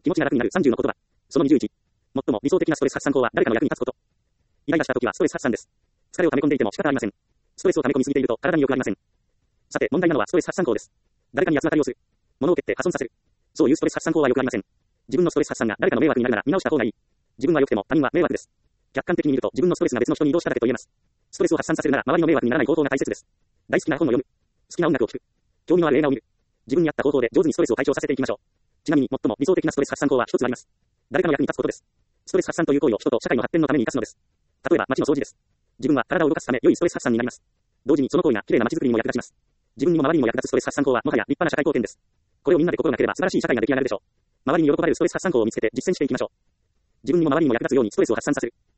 気持ちが楽になる30の言葉。その21。最も理想的なストレス発散法は誰かの役に立つこと。イライラした時はストレス発散です。疲れを溜め込んでいても仕方ありません。ストレスを溜め込みすぎていると体に良くありません。さて、問題なのはストレス発散法です。誰かに八つ当たりをする。物を蹴って破損させる。そういうストレス発散法は良くありません。自分のストレス発散が誰かの迷惑になるなら見直した方がいい。自分は良くても他人は迷惑です。客観的に見ると自分のストレスが別の人に移動しただけと言えます。ストレスを発散させるなら周りの迷惑にならない行動が大切です。大好きな本を読む。好きな音楽を聴く。興味のある映画を見る。自分に合った方法で上手にストレスを解消させていきましょう。ちなみに最も理想的なストレス発散法は一つあります。誰かの役に立つことです。ストレス発散という行為を人と社会の発展のために生かすのです。例えば街の掃除です。自分は体を動かすため良いストレス発散になります。同時にその行為が綺麗な街づくりにも役立ちます。自分にも周りにも役立つストレス発散法はもはや立派な社会貢献です。これをみんなで心がければ素晴らしい社会が出来上がるでしょう。周りに喜ばれるストレス発散法を見つけて実践していきましょう。自分にも周りにも役立つようにストレスを発散させる。